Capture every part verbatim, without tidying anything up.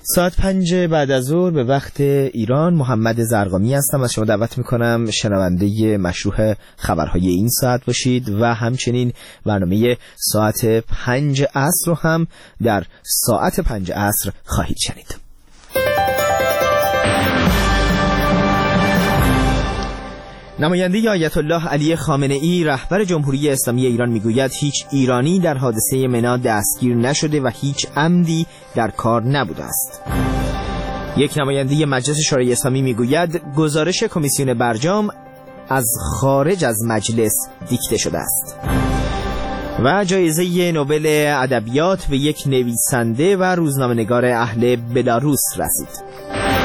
ساعت پنج بعد از ظهر به وقت ایران. محمد زرقامی هستم. از شما دعوت میکنم شنونده مشروع خبرهای این ساعت باشید و همچنین برنامه ساعت پنج عصر رو هم در ساعت پنج عصر خواهید شنید. نماینده آیت الله علی خامنه ای رهبر جمهوری اسلامی ایران میگوید هیچ ایرانی در حادثه منا دستگیر نشده و هیچ عمدی در کار نبوده است. یک نماینده مجلس شورای اسلامی میگوید گزارش کمیسیون برجام از خارج از مجلس دیکته شده است. و جایزه نوبل ادبیات به یک نویسنده و روزنامه‌نگار اهل بلاروس رسید.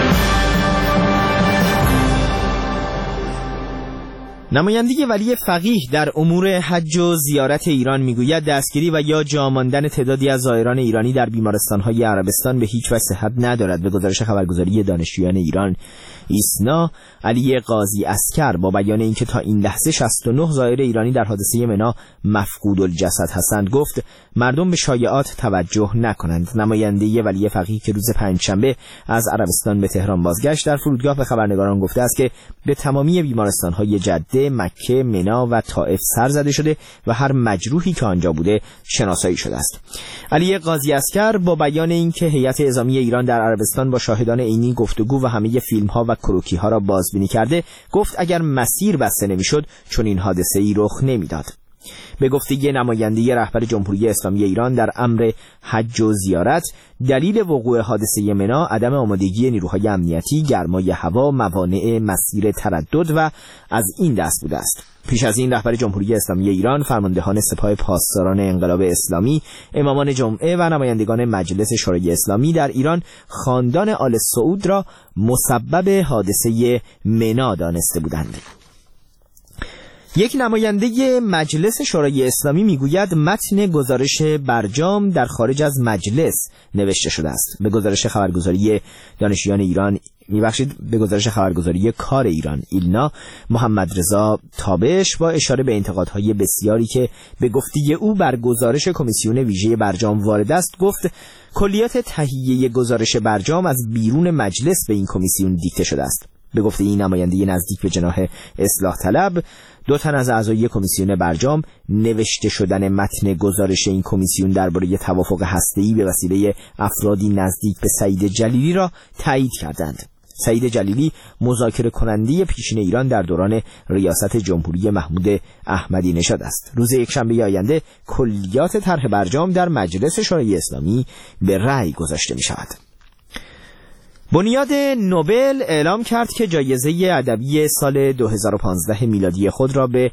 نماینده ولی فقیه در امور حج و زیارت ایران میگوید دستگیری و یا جا ماندن تعدادی از زائران ایرانی در بیمارستان‌های عربستان به هیچ وجه صحت ندارد. به گزارش خبرگزاری دانشجویان ایران ایسنا، علی قاضی عسکر با بیان اینکه تا این لحظه شصت و نه زائر ایرانی در حادثه منا مفقود الجسد هستند گفت مردم به شایعات توجه نکنند. نماینده ولی فقیه که روز پنجشنبه از عربستان به تهران بازگشت در فرودگاه به خبرنگاران گفته است که به تمامی بیمارستان‌های جده، مکه، منا و طائف سر زده شده و هر مجروحی که آنجا بوده شناسایی شده است. علی قاضی عسکر با بیان اینکه هیئت اعزامی ایران در عربستان با شاهدان عینی گفتگو و همه فیلم‌ها و کروکی‌ها را بازبینی کرده گفت اگر مسیر بسته نمی‌شد چون این حادثه‌ای رخ نمی‌داد. به گفته نماینده رهبر جمهوری اسلامی ایران در امر حج و زیارت، دلیل وقوع حادثه منا عدم آمادگی نیروهای امنیتی، گرمای هوا، موانع مسیر تردد و از این دست بوده است. پیش از این رهبر جمهوری اسلامی ایران، فرماندهان سپاه پاسداران انقلاب اسلامی، امامان جمعه و نمایندگان مجلس شورای اسلامی در ایران خاندان آل سعود را مسبب حادثه منا دانسته بودند. یک نماینده مجلس شورای اسلامی میگوید متن گزارش برجام در خارج از مجلس نوشته شده است. به گزارش خبرگزاری دانشجویان ایران میبخشید به گزارش خبرگزاری کار ایران ایلنا، محمد رضا تابش با اشاره به انتقادهای بسیاری که به گفته او بر گزارش کمیسیون ویژه برجام وارد است گفت کلیات تهیه گزارش برجام از بیرون مجلس به این کمیسیون دیکته شده است. به گفته این نماینده نزدیک به جناح اصلاح طلب، دو تن از اعضای کمیسیون برجام نوشته شدن متن گزارش این کمیسیون درباره توافق هسته‌ای به وسیله افرادی نزدیک به سعید جلیلی را تایید کردند. سعید جلیلی مذاکره کننده پیشین ایران در دوران ریاست جمهوری محمود احمدی نژاد است. روز یکشنبه آینده کلیات طرح برجام در مجلس شورای اسلامی به رأی گذاشته می شود. بنیاد نوبل اعلام کرد که جایزه ادبی سال دو هزار و پانزده میلادی خود را به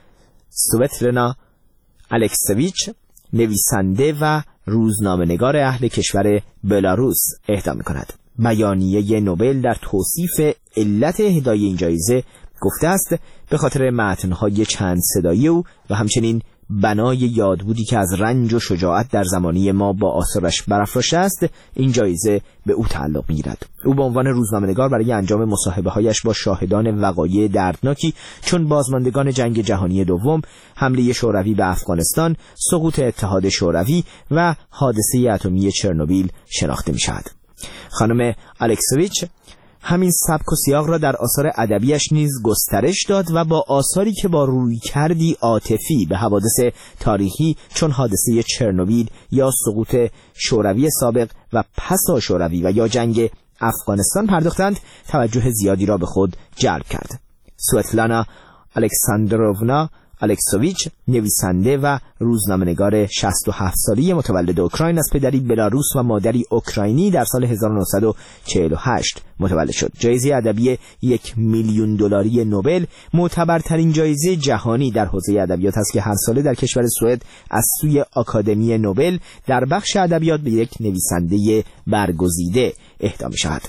سوتلنا الکسویچ، نویسنده و روزنامه‌نگار اهل کشور بلاروس اهدا می‌کند. بیانیه نوبل در توصیف علت اهدای این جایزه گفته است به خاطر متن‌های چند صدایی او و همچنین بنای یادبودی که از رنج و شجاعت در زمانی ما با آثارش برافراشته است این جایزه به او تعلق می‌گیرد. او به عنوان روزنامه‌نگار برای انجام مصاحبه‌هایش با شاهدان وقایع دردناکی چون بازماندگان جنگ جهانی دوم، حمله شوروی به افغانستان، سقوط اتحاد شوروی و حادثه اتمی چرنوبیل شناخته می‌شود. خانم الکسویچ همین سبک و سیاق را در آثار ادبیش نیز گسترش داد و با آثاری که با رویکردی عاطفی به حوادث تاریخی چون حادثه چرنوبیل یا سقوط شوروی سابق و پسا شوروی و یا جنگ افغانستان پرداختند توجه زیادی را به خود جلب کرد. سوتلانا الکساندروونا الکسویچ، نویسنده و روزنامه‌نگار شصت و هفت ساله متولد اوکراین از پدری بلاروس و مادری اوکراینی در سال هزار و نهصد و چهل و هشت متولد شد. جایزه ادبی یک میلیون دلاری نوبل معتبرترین جایزه جهانی در حوزه ادبیات است که هر ساله در کشور سوئد از سوی آکادمی نوبل در بخش ادبیات به یک نویسنده برگزیده اهدا می‌شود.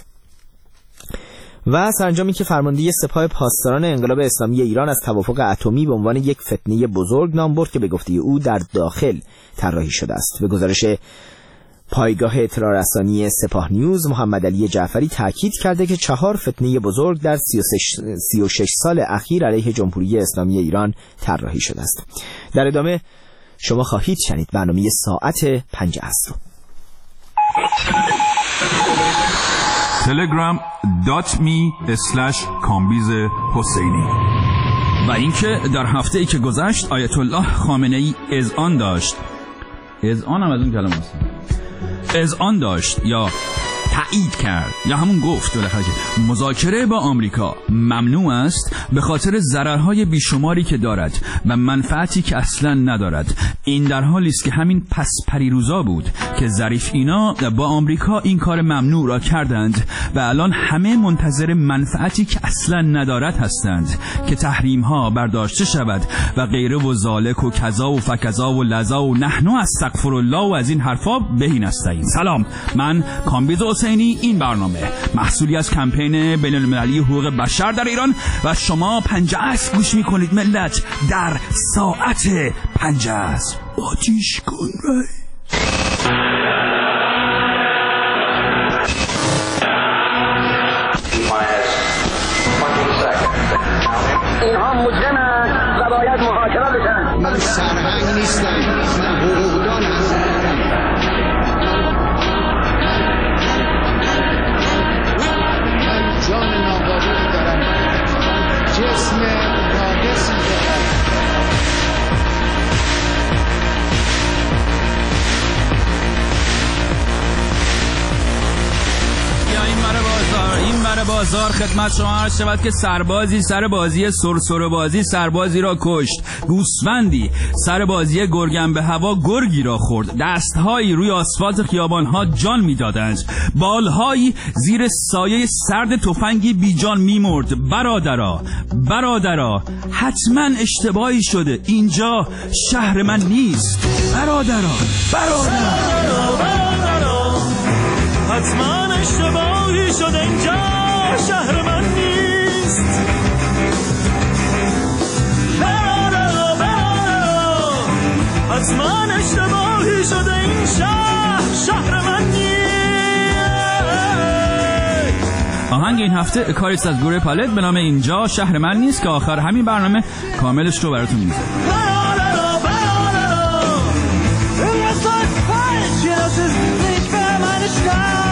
و سرانجامی که فرمانده سپاه پاسداران انقلاب اسلامی ایران از توافق اتمی به عنوان یک فتنه بزرگ نام برد که به گفته او در داخل طراحی شده است. به گزارش پایگاه اطلاع رسانی سپاه نیوز، محمد علی جعفری تاکید کرده که چهار فتنه بزرگ در سی و شش سال اخیر علیه جمهوری اسلامی ایران طراحی شده است. در ادامه شما خواهید شنید برنامه ساعت پنج عصر. تلگرام دات می اسلش کامبیز حسینی. و اینکه در هفته ای که گذشت آیت الله خامنه ای اذعان داشت. اذعان هم از اون کلمه است. اذعان داشت یا تایید کرد یا همون گفت بالاخره که مذاکره با آمریکا ممنوع است به خاطر ضررهای بیشماری که دارد و منفعتی که اصلا ندارد. این در حالی است که همین پس پریروزا بود که ظریف اینا با آمریکا این کار ممنوع را کردند و الان همه منتظر منفعتی که اصلا ندارد هستند که تحریم ها برداشته شود و غیره و ذالک و کذا و فکذا و لذا و نحنو استغفر الله و از این حرفا بهین استعین. سلام، من کامبیز حسینی. این برنامه محصولی از کمپین بین المللی حقوق بشر در ایران و شما پنجه اسب گوش میکنید ملت. در ساعت پنجه اسب آتیش کن رای. اینها مجرمن و باید محاکمه بشن. من سرهنگ نیستم، من حقوقدان هستم. جان نابودی دارم، جسم ناقصی دارم. یا این مره بازار این مره بازار خدمت شما عرض شود که سربازی سر بازی سرسر بازی سربازی را کشت، گوسفندی سر بازی گرگم به هوا گرگی را خورد، دستهایی روی آسفالت خیابانها جان میدادند، بالهایی زیر سایه سرد تفنگی بیجان میمرد. برادرا برادرا حتما اشتباهی شده، اینجا شهر من نیست. برادرا برادرا حتما اشتباهی شده، اینجا شهر من نیست. برادرا برادرا حتما اشتباهی شده، این شهر شهر من نیست. آهنگ این هفته کاریست از گروه پالت به نام اینجا شهر من نیست که آخر همین برنامه کاملش رو براتون میذارم. برادرا برادرا این اصلا falsch ist nicht für meine Stadt.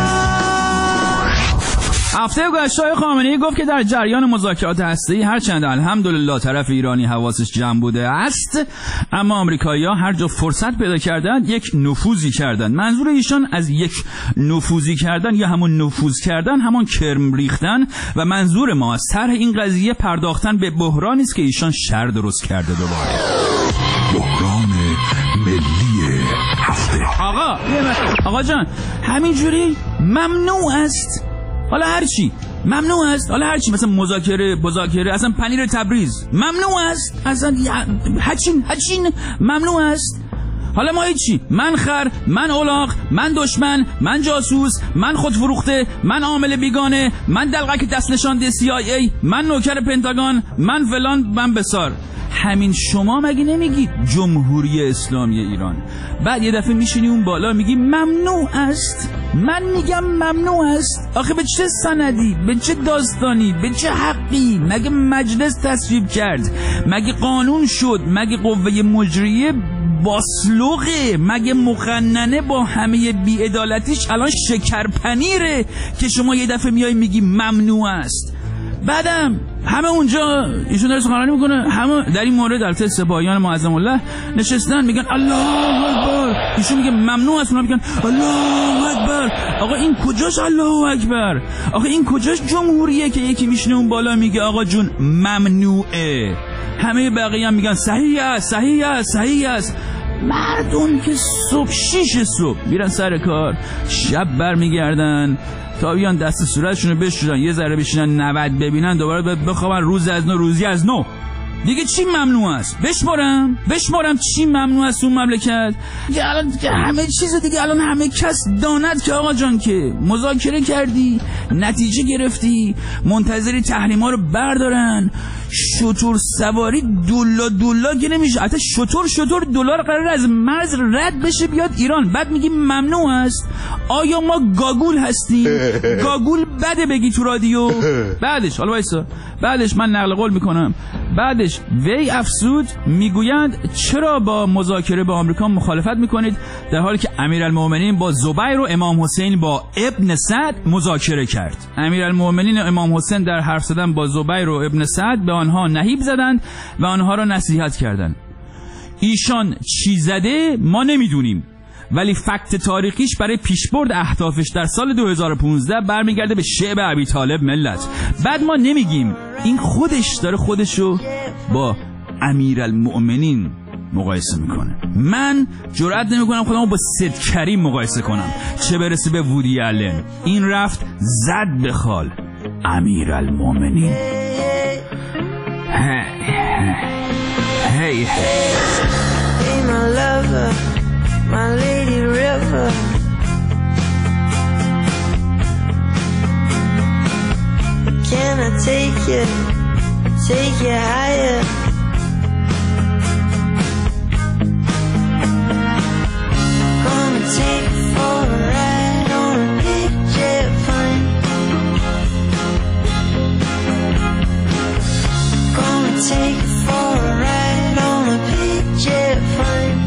هفته گذشته آقای خامنه‌ای گفت که در جریان مذاکرات هسته‌ای هرچند الحمدلله طرف ایرانی حواسش جمع بوده است، اما آمریکایی‌ها هر جا فرصت پیدا کردند یک نفوذی کردند. منظور ایشان از یک نفوذی کردن یا همون نفوذ کردن همان کرم ریختن و منظور ما از طرح این قضیه پرداختن به بحرانی است که ایشان شر درست کرده. دوباره بحران ملی هفته. آقا آقا جان همینجوری ممنوع است، حالا هرچی ممنوع است، حالا هرچی مثلا مذاکره مذاکره اصلا پنیر تبریز ممنوع است، اصلا هچین هچین ممنوع است. حالا ما هیچی، من خر، من الاغ، من دشمن، من جاسوس، من خودفروخته، من عامل بیگانه، من دلقک دست نشانده سی آی ای، من نوکر پنتاگون، من فلان، من بسار. همین شما مگه نمیگید جمهوری اسلامی ایران؟ بعد یه دفعه میشینی اون بالا میگی ممنوع است. من میگم ممنوع است. آخه به چه سندی، به چه داستانی، به چه حقی؟ مگه مجلس تصویب کرد؟ مگه قانون شد؟ مگه قوه مجریه باسلوغه؟ مگه مخننه با همه بی‌عدالتیش الان شکرپنیره که شما یه دفعه میای میگی ممنوع است؟ بعدم همه اونجا ایشون داره سخنرانی میکنه، همه در این مورد البته سپاهیان معظم الله نشستن میگن الله اکبر، ایشون میگه ممنوع است، اونا میگن الله اکبر. آقا این کجاش الله اکبر؟ آقا این کجاش جمهوریه که یکی میشینه اون بالا میگه آقا جون ممنوعه، همه بقیه هم میگن صحیح است صحیح است صحیح است. مردم که صبح شیش صبح میرن سر کار، شب برمیگردن تا بیان دست صورتشونو بشورن، یه ذره بشینن نود ببینن، دوباره بخوابن روز از نو روزی از نو. دیگه چی ممنوع است؟ بشمارم بشمارم چی ممنوع است اون مملکت؟ دیگه الان دیگه همه چیز دیگه الان همه کس داند که آقا جان که مذاکره کردی، نتیجه گرفتی، منتظری تحریما رو بردارن، شطور سواری دولا دولا که نمیشه، حتی شطور شطور دلار قرار از مرز رد بشه بیاد ایران، بعد میگی ممنوع است. آیا ما گاگول هستیم؟ گاگول بده بگی تو رادیو؟ بعدش حالا وایسا، بعدش من نقل قول میکنم، بعدش بعدش وی افسود میگویند چرا با مذاکره با آمریکا مخالفت میکنید در حالی که امیرالمومنین با زبیر و امام حسین با ابن سعد مذاکره کرد. امیرالمومنین و امام حسین در حرف زدن با زبیر و ابن سعد به آنها نهیب زدند و آنها را نصیحت کردند. ایشان چی زده ما نمیدونیم، ولی فکت تاریخیش برای پیشبرد اهدافش در سال دو هزار و پانزده برمیگرده به شعب ابی طالب ملت. بعد ما نمیگیم، این خودش داره خودشو با امیرالمؤمنین مقایسه میکنه. من جرئت نمیکنم خودمو با سید کریم مقایسه کنم، چه برسه به وودی آلن. این رفت زد به خال امیرالمؤمنین. هی هی Hey my lover, my lady river. Can I take you, take you higher? Gonna take you for a ride on a big jet plane. Gonna take you for a ride on a big jet plane.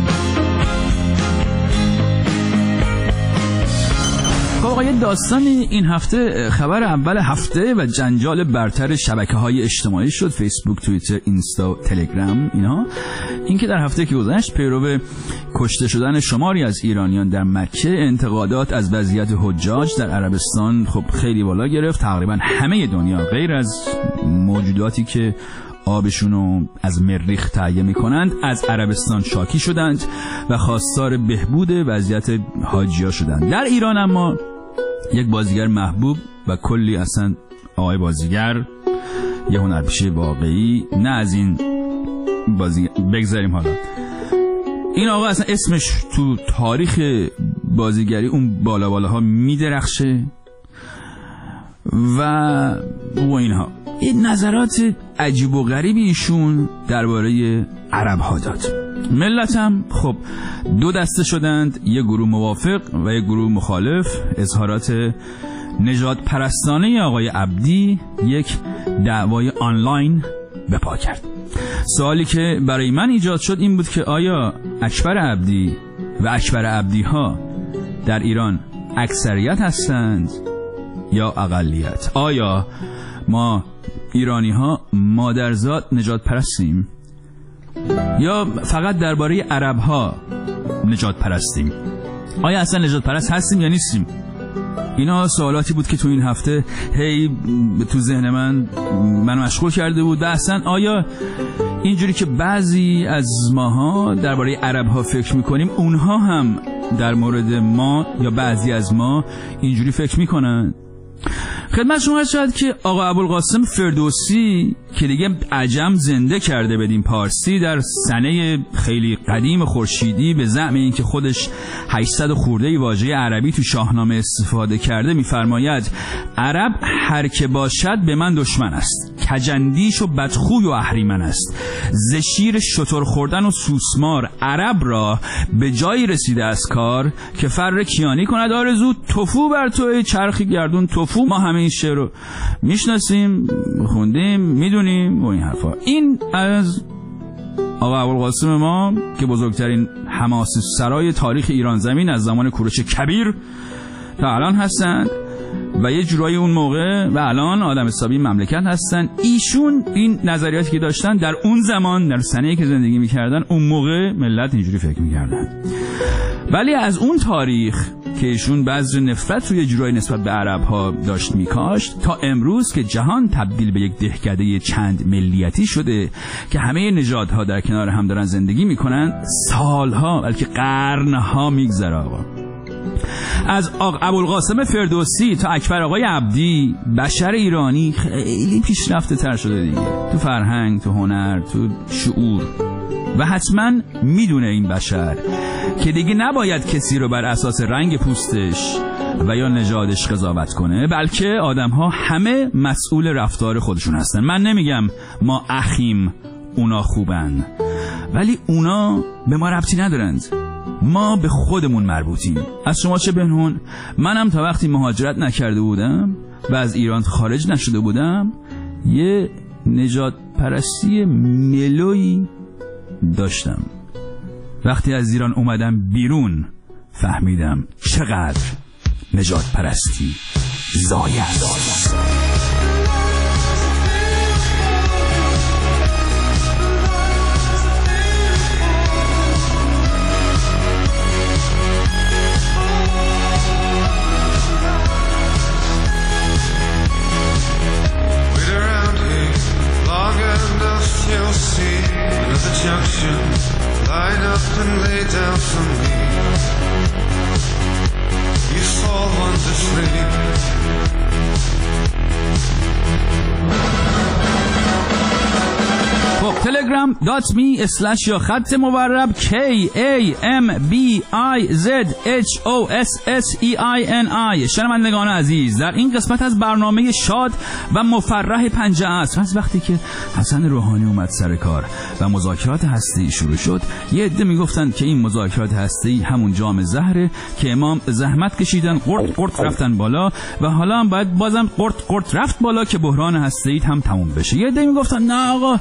آقای داستانی این هفته خبر اول هفته و جنجال برتر شبکه‌های اجتماعی شد، فیسبوک، توییتر، اینستا، تلگرام، اینا. اینکه در هفته که گذشت پیرو کشته شدن شماری از ایرانیان در مکه، انتقادات از وضعیت حجاج در عربستان خب خیلی بالا گرفت. تقریبا همه دنیا غیر از موجوداتی که آبشونو از مریخ تهیه میکنند از عربستان شاکی شدند و خواستار بهبود وضعیت حاجی‌ها شدند. در ایران اما یک بازیگر محبوب و کلی اصلا آقای بازیگر، یه هنرپیشه واقعی، نه از این بازیگر بگذاریم. حالا این آقا اصلا اسمش تو تاریخ بازیگری اون بالا بالاها میدرخشه و و اینها. این نظرات عجیب و غریبی ایشون درباره عرب ها داد. ملت هم خب دو دسته شدند، یک گروه موافق و یک گروه مخالف. اظهارات نژاد پرستانه آقای عبدی یک دعوای آنلاین به پا کرد. سوالی که برای من ایجاد شد این بود که آیا اکبر عبدی و اکبر عبدی ها در ایران اکثریت هستند یا اقلیت؟ آیا ما ایرانی ها مادرزاد نجات پرستیم یا فقط درباره عرب ها نجات پرستیم؟ آیا اصلا نجات پرست هستیم یا نیستیم؟ اینا سوالاتی بود که تو این هفته هی تو ذهن من منو مشغول کرده بود. و اصلا آیا اینجوری که بعضی از ماها درباره عرب ها فکر میکنیم اونها هم در مورد ما یا بعضی از ما اینجوری فکر میکنن؟ خدمت شما شد که آقا ابوالقاسم فردوسی که دیگه عجم زنده کرده بدیم پارسی، در سنه خیلی قدیم خورشیدی به زعم این که خودش هشتصد خورده واژه عربی تو شاهنامه استفاده کرده میفرماید عرب هر که باشد به من دشمن است، کجندیش و بدخوی و اهریمن است، ز شیر شتر خوردن و سوسمار عرب را به جایی رسیده از کار که فر کیانی کند آرزو، توفو بر توی چرخی گردون توفو. ما همه این شعر رو میشناسیم، خوندیم، میدونیم و این حرفا. این از آقا ابوالقاسم ما که بزرگترین حماسه سرای تاریخ ایران زمین از زمان کوروش کبیر تا الان هستند و یه جورایی اون موقع و الان آدم حسابی مملکت هستن. ایشون این نظریاتی که داشتن در اون زمان، در سنه‌ای که زندگی میکردن، اون موقع ملت اینجوری فکر میکردن. ولی از اون تاریخ که ایشون بعضی نفرت روی جورایی نسبت به عرب ها داشت میکاشت تا امروز که جهان تبدیل به یک دهکده چند ملیتی شده که همه نژادها در کنار هم دارن زندگی میکنن، سالها بلکه قرنها میگذره. آقا از ابوالقاسم فردوسی تا اکبر آقای عبدی بشر ایرانی خیلی پیشرفته تر شده دیگه، تو فرهنگ، تو هنر، تو شعور. و حتما میدونه این بشر که دیگه نباید کسی رو بر اساس رنگ پوستش و یا نژادش قضاوت کنه، بلکه آدم ها همه مسئول رفتار خودشون هستن. من نمیگم ما اخیم اونا خوبن، ولی اونا به ما ربطی ندارند، ما به خودمون مربوطیم. از شما چه بنون؟ منم تا وقتی مهاجرت نکرده بودم و از ایران خارج نشده بودم یه نجات پرستی ملوی داشتم. وقتی از ایران اومدم بیرون فهمیدم چقدر نجات پرستی ضایع است. Line up and lay down for me. You fall wonderfully. خب تلگرام دات می اسلش یا خط مورب K A M B I Z H O S S E I N I. شنوندگان عزیز، در این قسمت از برنامه شاد و مفرح پنجه عصر از وقتی که حسن روحانی اومد سر کار و مذاکرات هسته‌ای شروع شد، یه عده میگفتن که این مذاکرات هسته‌ای همون جام زهره که امام زحمت کشیدن قرط قرط رفتن بالا و حالا هم باید بازم قرط قرط رفت بالا که بحران هسته‌ای هم تموم بشه. یه عده میگفتن نه آقا،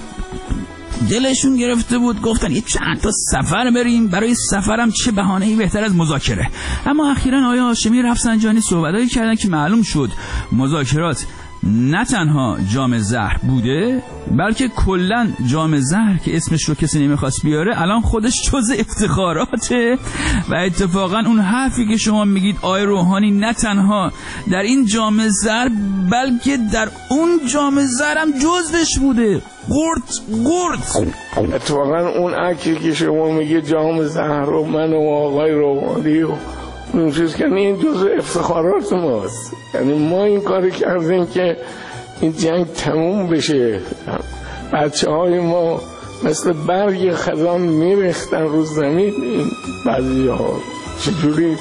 دلشون گرفته بود، گفتن یه چند تا سفر بریم، برای سفرم چه بهانه‌ای بهتر از مذاکره. اما اخیراً آیا هاشمی رفسنجانی صحبتایی کردن که معلوم شد مذاکرات نه تنها جام زهر بوده، بلکه کلاً جام زهر که اسمش رو کسی نمیخواست بیاره الان خودش جز افتخاراته. و اتفاقاً اون حرفی که شما میگید آقای روحانی نه تنها در این جام زهر بلکه در اون جام زهر هم جزوش بوده. قرط قرط. اتفاقاً اون عکسی که شما میگید جام زهر رو من و آقای روحانی و اون چیز که این جزء افتخارات ماست. یعنی ما این کاری کردیم که این جنگ تموم بشه. بچه های ما مثل برگ خزان میریختن رو زمین. این بعضی ها چجوری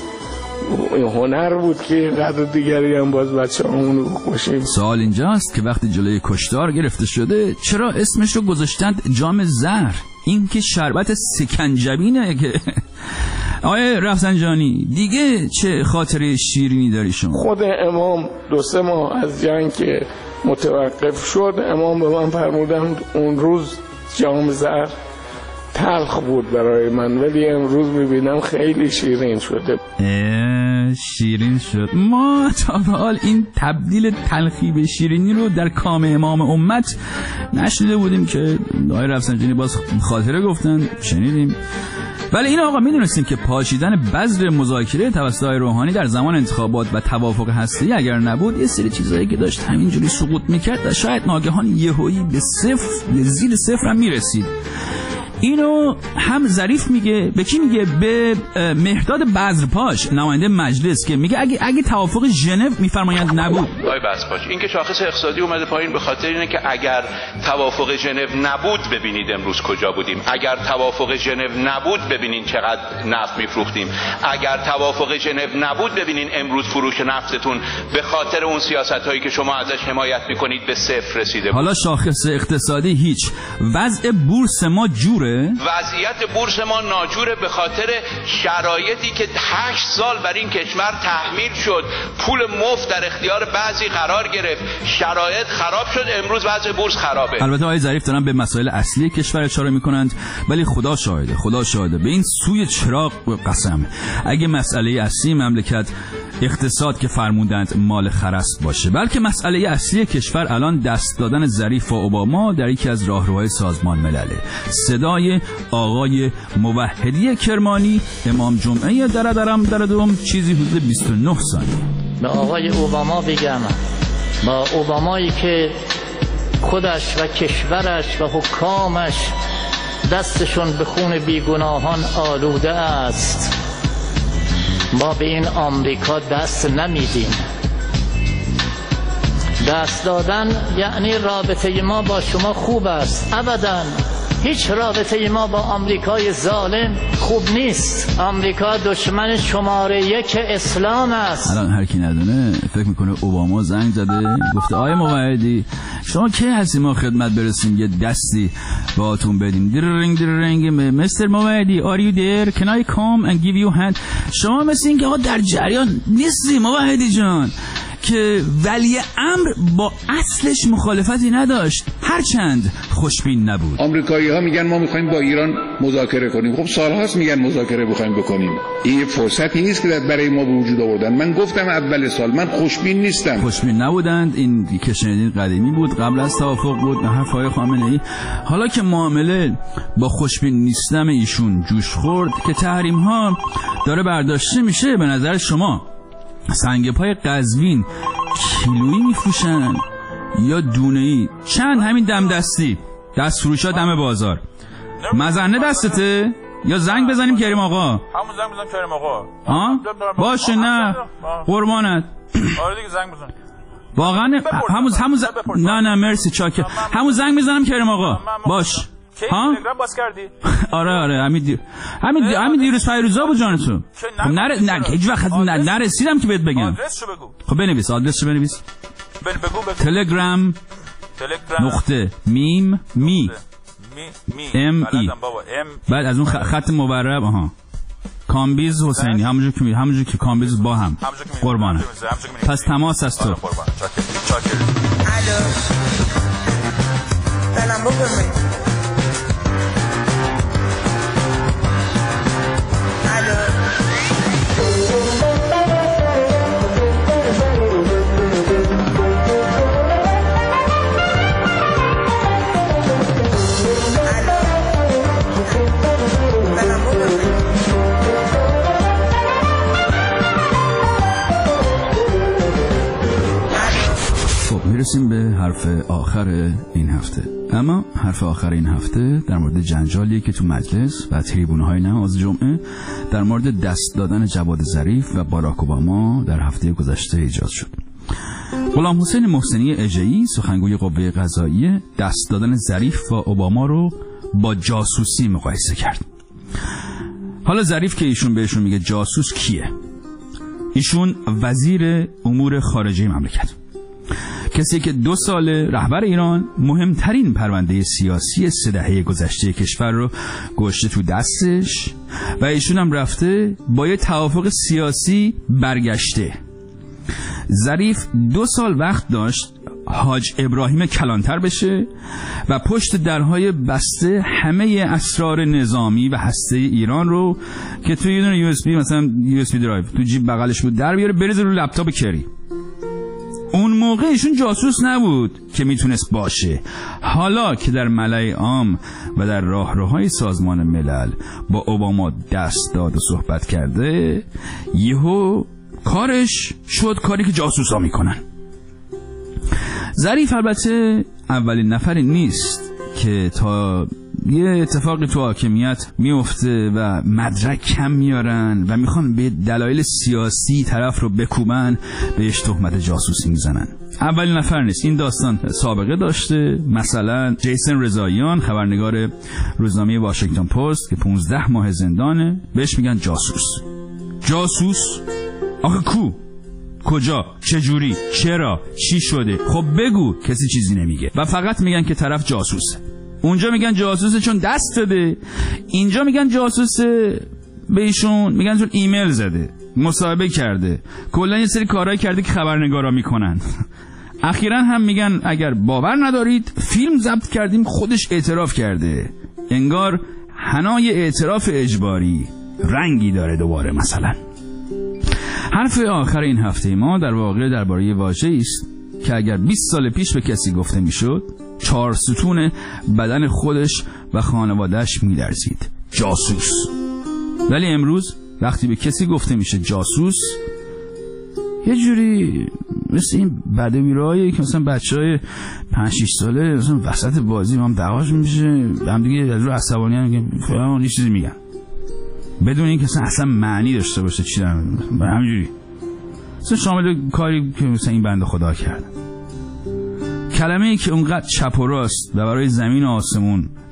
هنر بود که قدر دیگری هم باز بچه همونو بکشیم. سوال اینجاست که وقتی جلوی کشتار گرفته شده چرا اسمش رو گذاشتند جام زهر؟ این که شربت سکنجبینه که آقای رفسنجانی دیگه چه خاطره شیرینی داری شما؟ خود امام دو سه ماه از جنگ که متوقف شد امام به من فرمودند اون روز جام زهر تلخ بود برای من، ولی امروز میبینم خیلی شیرین شده. شیرین شد. ما تا به حال این تبدیل تلخی به شیرینی رو در کام امام امت نشنیده بودیم که آقای رفسنجانی باز خاطره گفتن، شنیدیم. ولی این آقا میدونستیم که پاشیدن بذر مذاکره توسط آقای روحانی در زمان انتخابات و توافق هسته‌ای اگر نبود یه سری چیزایی که داشت همینجوری سقوط میکرد و شاید ناگهان یهویی به صفر، به زیر صفر هم میرسید. اینو هم ظریف میگه، به کی میگه؟ به مهرداد بذرپاش نماینده مجلس که میگه اگه اگه توافق ژنو میفرمایند نبود. آقای بذرپاش این که شاخص اقتصادی اومده پایین به خاطر اینه که اگر توافق ژنو نبود ببینید امروز کجا بودیم. اگر توافق ژنو نبود ببینید چقدر نفت میفروختیم. اگر توافق ژنو نبود ببینید امروز فروش نفتتون به خاطر اون سیاستایی که شما ازش حمایت میکنید به صفر رسیده. حالا شاخص اقتصادی هیچ، وضع بورس ما جوره. وضعیت بورس ما ناجوره به خاطر شرایطی که هشت سال بر این کشور تحمیل شد، پول مفت در اختیار بعضی قرار گرفت، شرایط خراب شد، امروز وضع بورس خرابه. البته آقای ظریف دارن به مسائل اصلی کشور اشاره میکنند، ولی خدا شاهده خدا شاهده به این سوی چراغ قسم اگه مسئله اصلی مملکت اقتصاد که فرمودند مال خرست باشه، بلکه مسئله اصلی کشور الان دست دادن ظریف و اوباما در یکی از راهروهای سازمان ملله. صدای آقای موحدی کرمانی، امام جمعه دردرم دردم، چیزی حدود بیست و نه ثانیه. به آقای اوباما بگم، با اوبامایی که خودش و کشورش و حکامش دستشون به خون بیگناهان آلوده است، ما به این آمریکا دست نمیدیم. دست دادن یعنی رابطه ما با شما خوب است؟ ابداً. هیچ رابطه ما با آمریکای ظالم خوب نیست. آمریکا دشمن شماره یک اسلام است. الان هر کی ندونه فکر میکنه اوباما زنگ زده گفته آقای موحدی شما کی هستی ما خدمت برسیم یه دستی باهاتون بدیم. دررنگ دررنگ مستر موحدی are you there can I come and give you hand. شما مثل این که آقا در جریان نیستی موحدی جان، که ولی امر با اصلش مخالفتی نداشت هرچند خوشبین نبود. آمریکایی ها میگن ما میخوایم با ایران مذاکره کنیم. خب سالهاست میگن مذاکره میخوایم بکنیم. این فرصتی نیست که برای ما به وجود آوردن. من گفتم اول سال من خوشبین نیستم. خوشبین نبودند. این که شنیدین قدیمی بود، قبل از توافق بود، حرفای خامنه‌ای. حالا که معامله با خوشبین نیستم ایشون جوش خورد که تحریم ها داره برداشته میشه، به نظر شما سنگ پای قزوین کیلویی میفروشن یا دونه‌ای؟ چند همین دم دستی دست فروشا دم بازار؟ مزنه دستته یا زنگ بزنیم کریم آقا؟ همون زنگ بزنیم کریم آقا. ها باشه نه قربانت. آره دیگه زنگ بزن. واقعا همون همون ز... نه نه مرسی چاکر. همون زنگ میزنم کریم آقا. باش. ها تلگرام باز کردی؟ آره آره همین دیر همین دی... همین دیروز پیروزا بود جان تو. خب نره نه هیچ وقت نرسیدم که بهت بگم. آدرسشو بگو. خب بنویس آدرسشو بنویس. بگو بگو. تلگرام تلگرام نقطه میم می ام ای بعد از اون خط مورب آها کامبیز حسینی همونجور که همونجور که کامبیز با هم قربانه. پس تماس از تو. سلام بفرمایید. میرسیم به حرف آخر این هفته. اما حرف آخر این هفته در مورد جنجالیه که تو مجلس و تریبون‌های نماز جمعه در مورد دست دادن جواد ظریف و باراک اوباما در هفته گذشته ایجاد شد. غلام حسین محسنی اژه‌ای سخنگوی قوه قضاییه دست دادن ظریف و اوباما رو با جاسوسی مقایسه کرد. حالا ظریف که ایشون بهشون میگه جاسوس کیه؟ ایشون وزیر امور خارجه مملکت، کسی که دو سال رهبر ایران مهمترین پرونده سیاسی سه دهه گذشته کشور رو گذاشته تو دستش و ایشون هم رفته با یه توافق سیاسی برگشته. ظریف دو سال وقت داشت حاج ابراهیم کلانتر بشه و پشت درهای بسته همه اسرار نظامی و هسته ایران رو که توی یه دونه یو اس بی مثلا یو اس بی درایو تو جیب بغلش بود در بیاره بریزه رو لپتاپ کری. اون موقع ایشون جاسوس نبود که میتونست باشه. حالا که در ملأ عام و در راهروهای سازمان ملل با اوباما دست داد و صحبت کرده، یهو کارش شد کاری که جاسوسا میکنن. ظریف البته اولین نفری نیست که تا یه اتفاقی تو حاکمیت میفته و مدرک کم میارن و میخوان به دلایل سیاسی طرف رو بکوبن بهش تهمت جاسوسی میزنن. اولین نفر نیست. این داستان سابقه داشته. مثلا جیسن رضاییان خبرنگار روزنامه واشنگتن پست که پونزده ماه زندانه بهش میگن جاسوس. جاسوس؟ آخه کو؟ کجا؟ چجوری؟ چرا؟ چی شده؟ خب بگو. کسی چیزی نمیگه و فقط میگن که طرف جاسوسه. اونجا میگن جاسوسه چون دست داده، اینجا میگن جاسوسه به ایشون میگن چون ایمیل زده، مصاحبه کرده، کلا یه سری کارهای کرده که خبرنگارا میکنن. اخیراً هم میگن اگر باور ندارید فیلم ضبط کردیم خودش اعتراف کرده. انگار حنای اعتراف اجباری رنگی داره دوباره. مثلا حرف آخر این هفته ما در واقع درباره واژه‌ای است که اگر بیست سال پیش به کسی گفته میشد چهار ستون بدن خودش و خانوادهش میلرزید. جاسوس. ولی امروز وقتی به کسی گفته میشه جاسوس، یه جوری مثل این بدویرایی که مثلا بچه های پنج شیش ساله مثلا وسط بازی هم دعواش میشه هم دیگه از رو عصبانی هم میگن فلان یه چیزی میگن بدون این که اصلا معنی داشته باشه چی دارم همینجوری مثلا شامل کاری که مثلا این بنده خدا کرد. کلمه‌ای که اونقدر چپ و راست و برای زمین و آسمون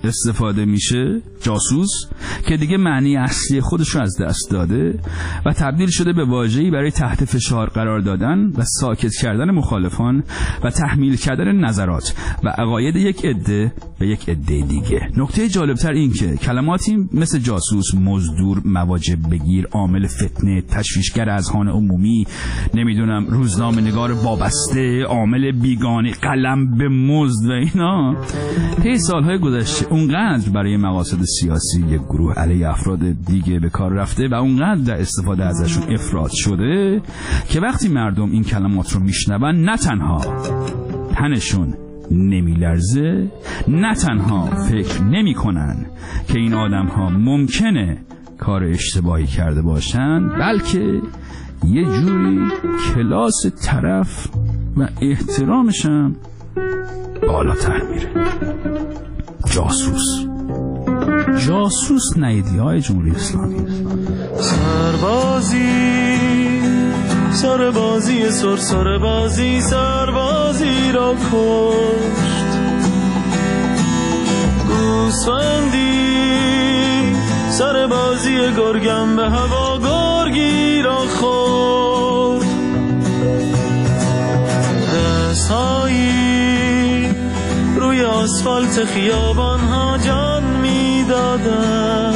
استفاده میشه، جاسوس، که دیگه معنی اصلی خودش رو از دست داده و تبدیل شده به واژه‌ای برای تحت فشار قرار دادن و ساکت کردن مخالفان و تحمیل کردن نظرات و عقاید یک عده به یک عده دیگه. نکته جالبتر این که کلماتی مثل جاسوس، مزدور، مواجب بگیر، عامل فتنه، تشویشگر اذهان عمومی، نمیدونم روزنامه نگار وابسته، عامل بیگانه، قلم به مزد و اینا طی سالهای گذشته اونقدر برای مقاصد سیاسی یک گروه علیه افراد دیگه به کار رفته و اونقدر در استفاده ازشون افراط شده که وقتی مردم این کلمات رو میشنون نه تنها تنشون نمیلرزه، نه تنها فکر نمی کنن که این آدم ها ممکنه کار اشتباهی کرده باشن، بلکه یه جوری کلاس طرف و احترامشم بالاتر میره. جاسوس جاسوس نیدی های جمهوری اسلامی. سربازی سربازی سر سربازی سربازی را کشت، گوسفندی سربازی گرگم به هوا گرگی را خورد، دستهایی روی آسفالت خیابان ها جان می دادن،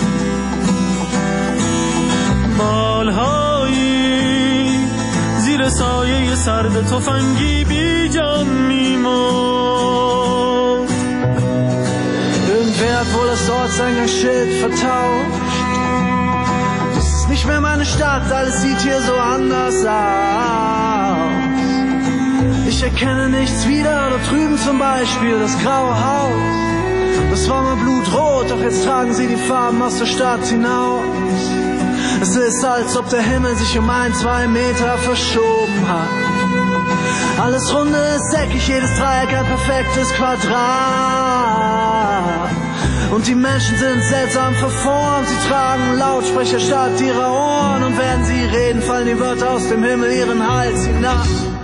بالهایی زیر سایه سرد تفنگی بی جان می مرد. Irgendwer hat wohl das Ortseingangsschild vertauscht. Das ist nicht mehr meine Stadt, alles sieht hier so anders aus. Ich erkenne nichts wieder, da drüben zum Beispiel das graue Haus. Das war mal blutrot, doch jetzt tragen sie die Farben aus der Stadt hinaus. Es ist, als ob der Himmel sich um ein, zwei Meter verschoben hat. Alles runde ist eckig, jedes Dreieck ein perfektes Quadrat. Und die Menschen sind seltsam verformt, sie tragen Lautsprecher statt ihrer Ohren. Und während sie reden, fallen die Wörter aus dem Himmel ihren Hals hinab.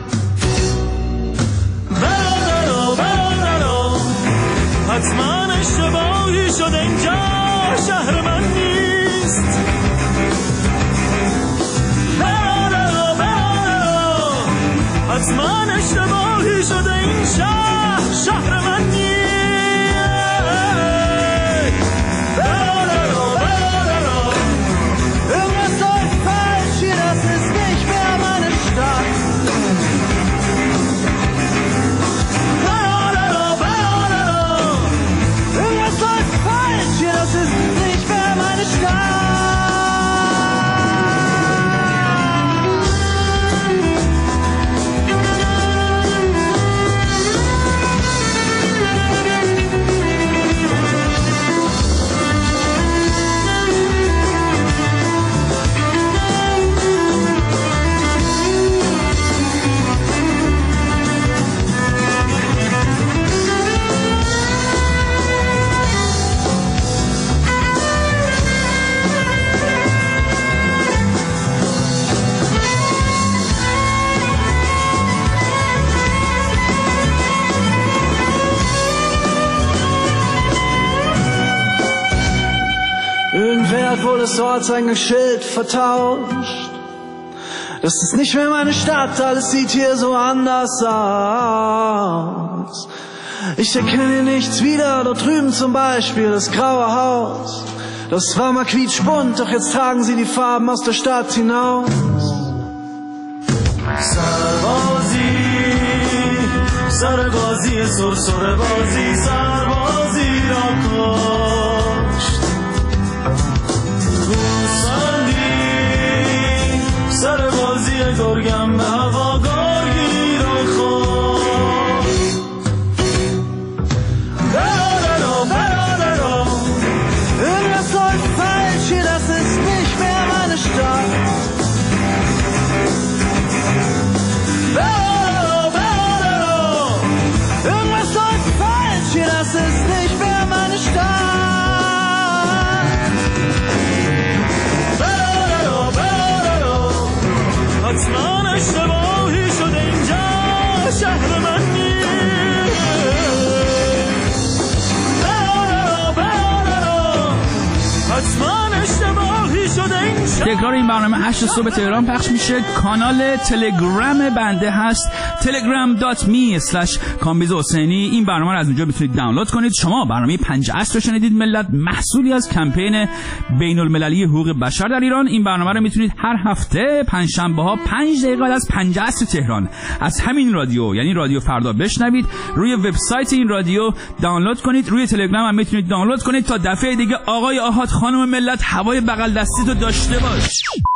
حتما اشتباهی شد اینجا شهر من نیست. حتما اشتباهی شد این شهر شهر من نیست. Irgendwas läuft falsch hier, das ist nicht mehr meine Stadt. Irgendwas läuft falsch hier, das ist nicht mehr meine Stadt. Irgendwer hat wohl das Ortseingangsschild vertauscht. Das ist nicht mehr meine Stadt, alles sieht hier so anders aus. Ich erkenne hier nichts wieder, dort drüben zum Beispiel das graue Haus. Das war mal quietschbunt, doch jetzt tragen sie die Farben aus der Stadt hinaus. سربازی سربازی سر سربازی سربازی را کشت، گوسفندی سربازی گرگم به هوا گرگی را خورد. Berolero, Berolero. Irgendwas läuft falsch hier, das ist nicht mehr meine Stadt. Berolero, Berolero. Irgendwas läuft falsch hier, das ist nicht mehr meine Stadt. Berolero, Berolero. حتما اشتباهی شد اینجا شهر من نیست. تکرار این برنامه هشت صبح تهران پخش میشه. کانال تلگرام بنده هست تلگرام دات می اسلش کامبیز حسینی. این برنامه رو از اونجا میتونید دانلود کنید. شما برنامه پنج عصر رو شنیدید ملت، محصولی از کمپین بین المللی حقوق بشر در ایران. این برنامه رو میتونید هر هفته پنج شنبه ها پنج دقیقه از پنج عصر تهران از همین رادیو، یعنی رادیو فردا، بشنوید. روی وبسایت این رادیو دانلود کنید، روی تلگرام هم میتونید دانلود کنید تا دفعه دیگه آقای آحاد خانم ملت هوای بغل دستی تو داشته باش.